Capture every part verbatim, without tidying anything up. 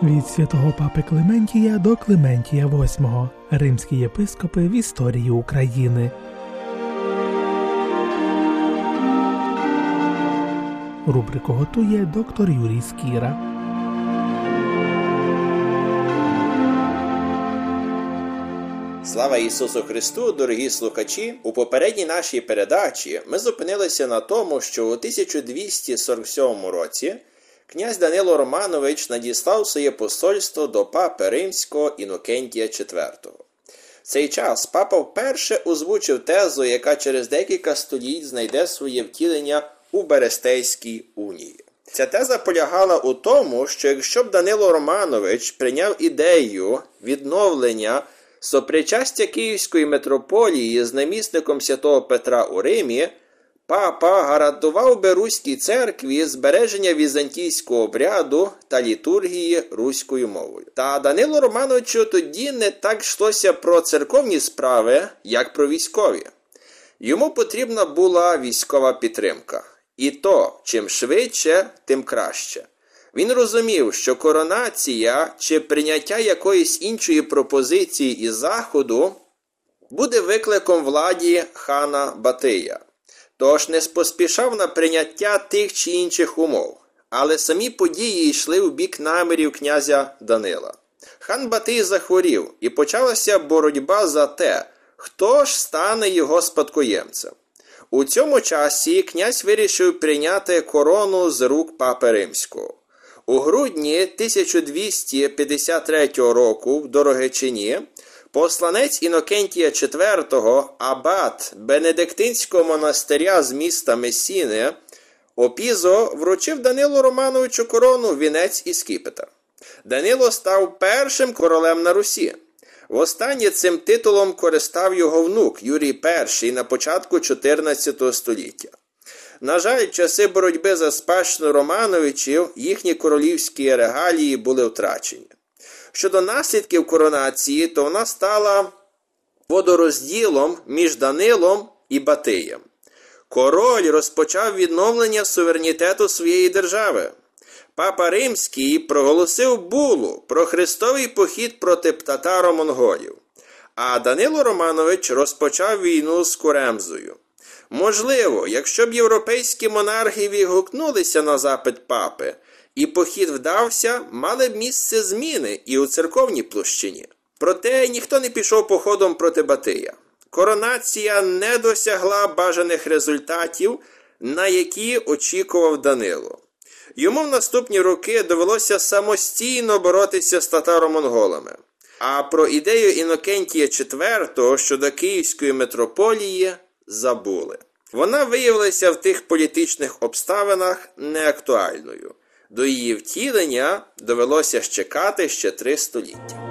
Від святого папи Клементія до Клементія восьмого. Римські єпископи в історії України. Рубрику готує доктор Юрій Скіра. Слава Ісусу Христу, дорогі слухачі! У попередній нашій передачі ми зупинилися на тому, що у тисяча двісті сорок сьомому році князь Данило Романович надіслав своє посольство до папи Римського Інокентія четвертого. В цей час папа вперше озвучив тезу, яка через декілька століть знайде своє втілення у Берестейській унії. Ця теза полягала у тому, що якщо б Данило Романович прийняв ідею відновлення сопричастя Київської митрополії з намісником святого Петра у Римі, папа гарантував би Руській церкві збереження візантійського обряду та літургії руською мовою. Та Данилу Романовичу тоді не так йшлося про церковні справи, як про військові. Йому потрібна була військова підтримка. І то, чим швидше, тим краще. Він розумів, що коронація чи прийняття якоїсь іншої пропозиції із Заходу буде викликом владі хана Батия. Тож не поспішав на прийняття тих чи інших умов, але самі події йшли у бік намірів князя Данила. Хан Батий захворів, і почалася боротьба за те, хто ж стане його спадкоємцем. У цьому часі князь вирішив прийняти корону з рук папи Римського. У грудні тисяча двісті п'ятдесят третього року в Дорогичині посланець Інокентія четвертого, абат Бенедиктинського монастиря з міста Месіни, Опізо, вручив Данилу Романовичу корону, вінець і скіпетр. Данило став першим королем на Русі. Востаннє цим титулом користав його внук Юрій І на початку чотирнадцятого століття. На жаль, часи боротьби за спадщину Романовичів, їхні королівські регалії були втрачені. Щодо наслідків коронації, то вона стала водорозділом між Данилом і Батиєм. Король розпочав відновлення суверенітету своєї держави. Папа Римський проголосив булу про хрестовий похід проти татаро-монголів, а Данило Романович розпочав війну з Коремзою. Можливо, якщо б європейські монархи відгукнулися на запит папи, і похід вдався, мали б місце зміни і у церковній площині. Проте ніхто не пішов походом проти Батия. Коронація не досягла бажаних результатів, на які очікував Данило. Йому в наступні роки довелося самостійно боротися з татаро-монголами. А про ідею Інокентія четвертого щодо Київської митрополії забули. Вона виявилася в тих політичних обставинах неактуальною. До її втілення довелося чекати ще три століття.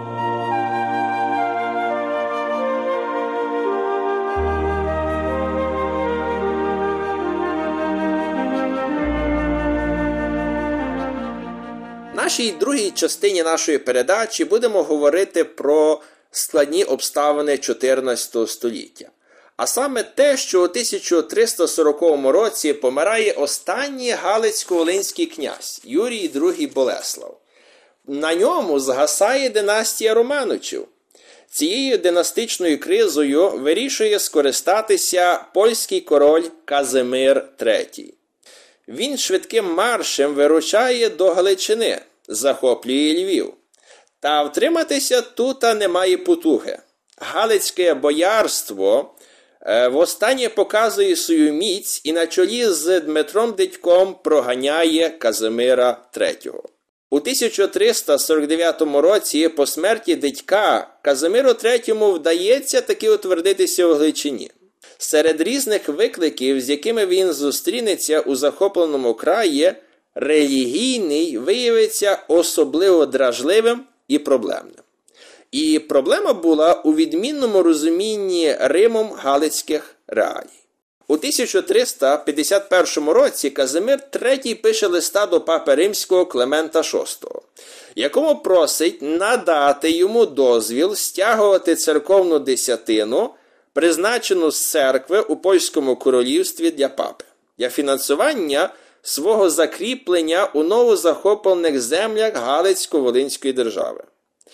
В нашій другій частині нашої передачі будемо говорити про складні обставини чотирнадцятого століття. А саме те, що у тисяча триста сороковому році помирає останній Галицько-Волинський князь Юрій другий Болеслав. На ньому згасає династія Романовичів. Цією династичною кризою вирішує скористатися польський король Казимир третій. Він швидким маршем вирушає до Галичини, захоплює Львів. Та втриматися тута немає потуги. Галицьке боярство востаннє показує свою міць і на чолі з Дмитром Дидьком проганяє Казимира третього. У тисяча триста сорок дев'ятому році по смерті Дидька Казимиру третьому вдається таки утвердитися у Галичині. Серед різних викликів, з якими він зустрінеться у захопленому краї, релігійний виявиться особливо дражливим і проблемним. І проблема була у відмінному розумінні Римом галицьких реалій. У тисяча триста п'ятдесят першому році Казимир третій пише листа до папи Римського Климента шостого, якому просить надати йому дозвіл стягувати церковну десятину, призначену з церкви у Польському королівстві для папи, для фінансування свого закріплення у новозахоплених землях Галицько-Волинської держави.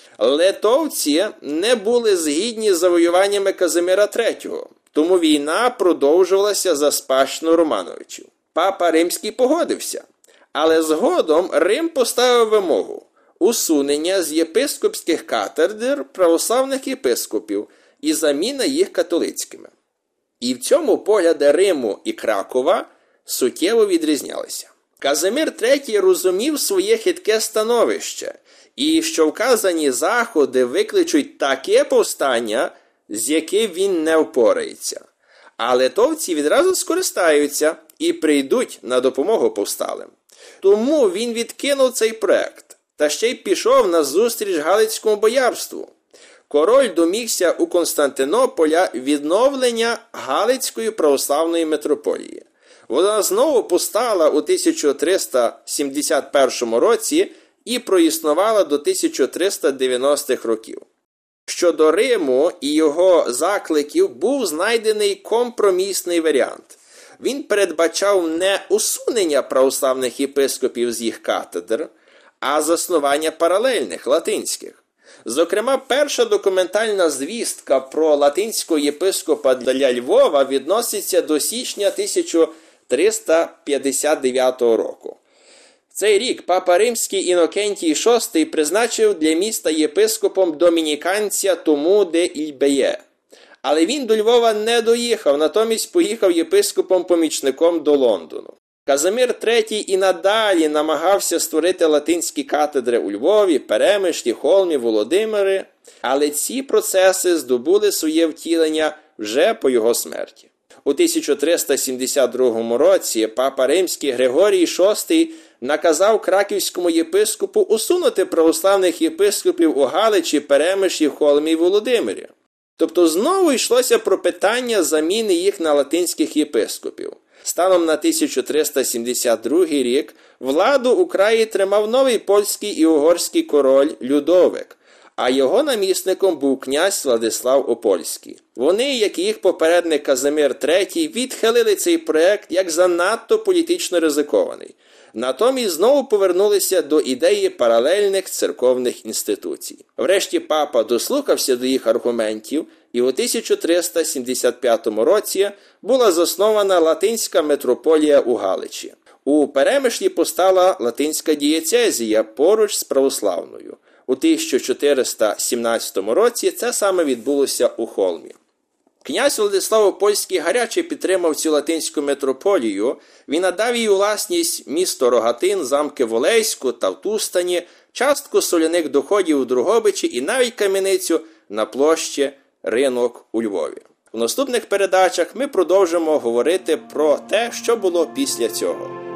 Литовці не були згідні з завоюваннями Казимира третього, тому війна продовжувалася за спадщину Романовичів. Папа Римський погодився, але згодом Рим поставив вимогу усунення з єпископських кафедр православних єпископів і заміна їх католицькими. І в цьому погляди Риму і Кракова суттєво відрізнялися. Казимир третій розумів своє хитке становище, і що вказані заходи викличуть таке повстання, з яким він не впорається. А литовці відразу скористаються і прийдуть на допомогу повсталим. Тому він відкинув цей проект, та ще й пішов на зустріч Галицькому боярству. Король домігся у Константинополя відновлення Галицької православної митрополії. Вона знову постала у тисяча триста сімдесят першому році і проіснувала до тисяча триста дев'яностих років. Щодо Риму і його закликів був знайдений компромісний варіант. Він передбачав не усунення православних єпископів з їх кафедр, а заснування паралельних латинських. Зокрема, перша документальна звістка про латинського єпископа для Львова відноситься до січня тисяча триста п'ятдесят дев'ятого року. В цей рік папа Римський Інокентій шостий призначив для міста єпископом домініканця Тому де Ільбеє. Але він до Львова не доїхав, натомість поїхав єпископом-помічником до Лондону. Казимир третій і надалі намагався створити латинські кафедри у Львові, Перемишлі, Холмі, Володимирі, але ці процеси здобули своє втілення вже по його смерті. У тисяча триста сімдесят другому році папа Римський Григорій шостий наказав краківському єпископу усунути православних єпископів у Галичі, Перемишлі, Холмі і Володимирі. Тобто знову йшлося про питання заміни їх на латинських єпископів. Станом на тисяча триста сімдесят другий рік владу у краї тримав новий польський і угорський король Людовик, а його намісником був князь Владислав Опольський. Вони, як і їх попередник Казимир третій, відхилили цей проект як занадто політично ризикований. Натомість знову повернулися до ідеї паралельних церковних інституцій. Врешті папа дослухався до їх аргументів, і у тисяча триста сімдесят п'ятому році була заснована латинська митрополія у Галичі. У Перемишлі постала латинська дієцезія поруч з православною. У тисяча чотириста сімнадцятому році це саме відбулося у Холмі. Князь Владислав Опольський гаряче підтримав цю латинську митрополію. Він надав їй у власність місто Рогатин, замки в Олеську та в Тустані, частку соляних доходів у Дрогобичі і навіть кам'яницю на площі Ринок у Львові. У наступних передачах ми продовжимо говорити про те, що було після цього.